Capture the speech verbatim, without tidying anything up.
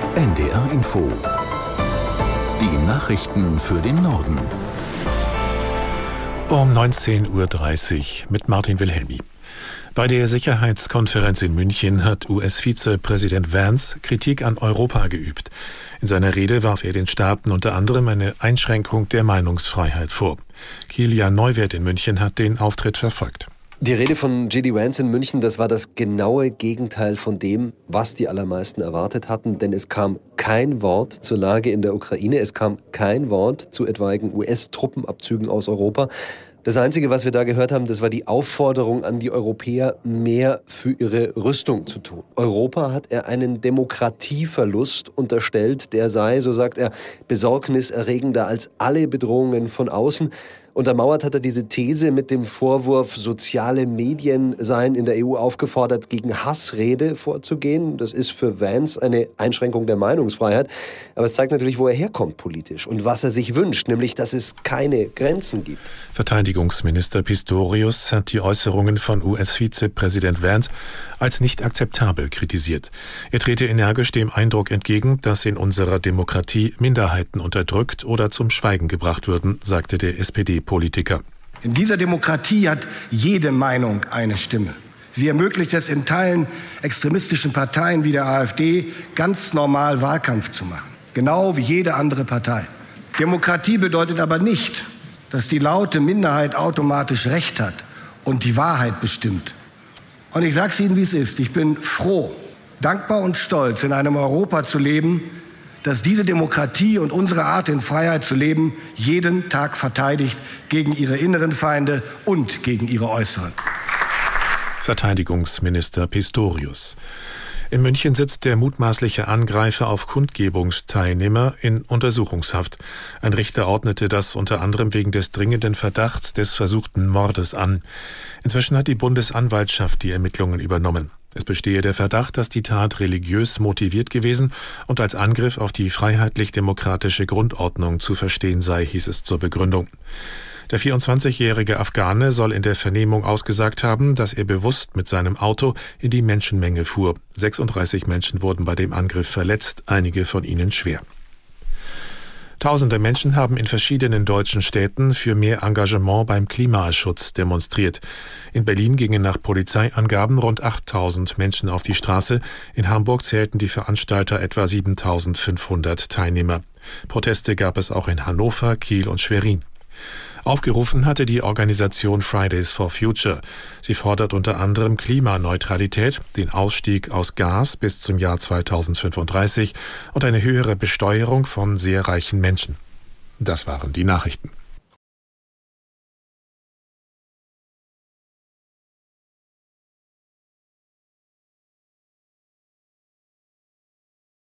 N D R Info. Die Nachrichten für den Norden. Um neunzehn Uhr dreißig mit Martin Wilhelmi. Bei der Sicherheitskonferenz in München hat U S-Vizepräsident Vance Kritik an Europa geübt. In seiner Rede warf er den Staaten unter anderem eine Einschränkung der Meinungsfreiheit vor. Kilian Neuwirth in München hat den Auftritt verfolgt. Die Rede von J D Vance in München, das war das genaue Gegenteil von dem, was die allermeisten erwartet hatten, denn es kam kein Wort zur Lage in der Ukraine, es kam kein Wort zu etwaigen U S-Truppenabzügen aus Europa. Das Einzige, was wir da gehört haben, das war die Aufforderung an die Europäer, mehr für ihre Rüstung zu tun. Europa hat er einen Demokratieverlust unterstellt, der sei, so sagt er, besorgniserregender als alle Bedrohungen von außen. Untermauert hat er diese These mit dem Vorwurf, soziale Medien seien in der E U aufgefordert, gegen Hassrede vorzugehen. Das ist für Vance eine Einschränkung der Meinungsfreiheit. Aber es zeigt natürlich, wo er herkommt politisch und was er sich wünscht, nämlich, dass es keine Grenzen gibt. Verteidigungsminister Pistorius hat die Äußerungen von U S-Vizepräsident Vance als nicht akzeptabel kritisiert. Er trete energisch dem Eindruck entgegen, dass in unserer Demokratie Minderheiten unterdrückt oder zum Schweigen gebracht würden, sagte der S P D-Politiker. In dieser Demokratie hat jede Meinung eine Stimme. Sie ermöglicht es in Teilen extremistischen Parteien wie der AfD ganz normal Wahlkampf zu machen. Genau wie jede andere Partei. Demokratie bedeutet aber nicht, dass die laute Minderheit automatisch Recht hat und die Wahrheit bestimmt. Und ich sage es Ihnen, wie es ist. Ich bin froh, dankbar und stolz, in einem Europa zu leben, dass diese Demokratie und unsere Art, in Freiheit zu leben, jeden Tag verteidigt gegen ihre inneren Feinde und gegen ihre äußeren. Verteidigungsminister Pistorius. In München sitzt der mutmaßliche Angreifer auf Kundgebungsteilnehmer in Untersuchungshaft. Ein Richter ordnete das unter anderem wegen des dringenden Verdachts des versuchten Mordes an. Inzwischen hat die Bundesanwaltschaft die Ermittlungen übernommen. Es bestehe der Verdacht, dass die Tat religiös motiviert gewesen und als Angriff auf die freiheitlich-demokratische Grundordnung zu verstehen sei, hieß es zur Begründung. Der vierundzwanzigjährige Afghane soll in der Vernehmung ausgesagt haben, dass er bewusst mit seinem Auto in die Menschenmenge fuhr. sechsunddreißig Menschen wurden bei dem Angriff verletzt, einige von ihnen schwer. Tausende Menschen haben in verschiedenen deutschen Städten für mehr Engagement beim Klimaschutz demonstriert. In Berlin gingen nach Polizeiangaben rund achttausend Menschen auf die Straße. In Hamburg zählten die Veranstalter etwa siebentausendfünfhundert Teilnehmer. Proteste gab es auch in Hannover, Kiel und Schwerin. Aufgerufen hatte die Organisation Fridays for Future. Sie fordert unter anderem Klimaneutralität, den Ausstieg aus Gas bis zum Jahr zweitausendfünfunddreißig und eine höhere Besteuerung von sehr reichen Menschen. Das waren die Nachrichten.